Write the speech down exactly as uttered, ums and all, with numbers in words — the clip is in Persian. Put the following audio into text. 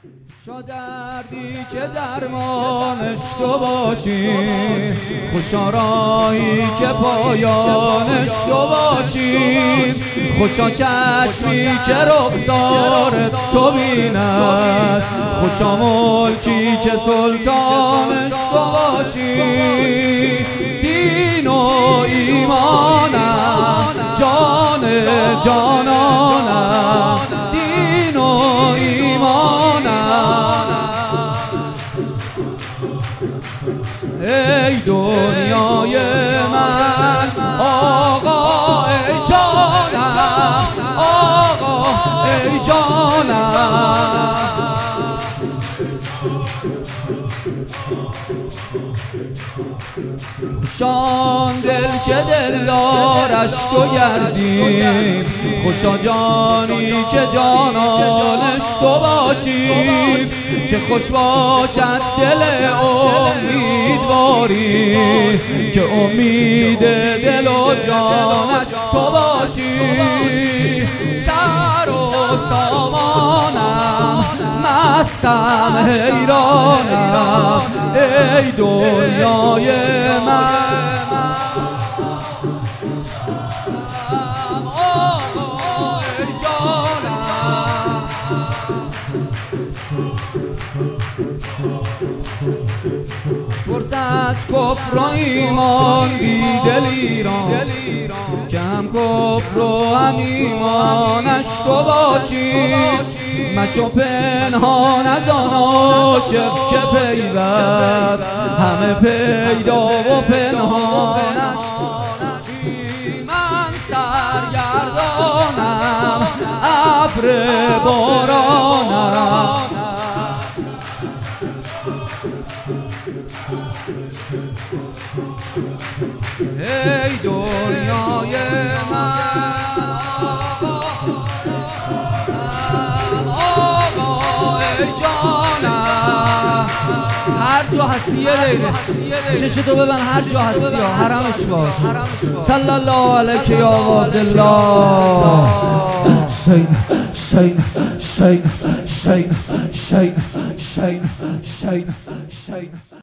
خوشا دردی که درمانش تو باشی، خوشا راهی که پایانش تو باشی، خوشا چشمی که رخسار تو بیند، خوشا ملکی که سلطانش تو باشی. دین و ایمانم جان جانانم، دین و ای دنیای من آقا، ای جانم آقا، ای جانم. خوشان دل که دلدارش تو گردی، خوشا جانی که جانانش تو باشی. چه خوش باشد دل امیدواری که امید دل و جانش تو باشی. سر و سامانم مستم حیرانم، ای دنیای من آقا، ای جانم. پرس از کفر و ایمان بی دلیران، که هم کفر و هم ایمانش تو باشی. مشو پنهان از آن عاشق که پیوست، همه پیدا و پنهانش. من سرگردانم ابر بارانم، ای دنیای من آقا، ای جانم. هر جا هستی یه دقیقه چشتو ببن، هر جا هستی ها حرمش باش. صلی الله علیک یا عبدالله. سین سین سین سین سین سین سین سین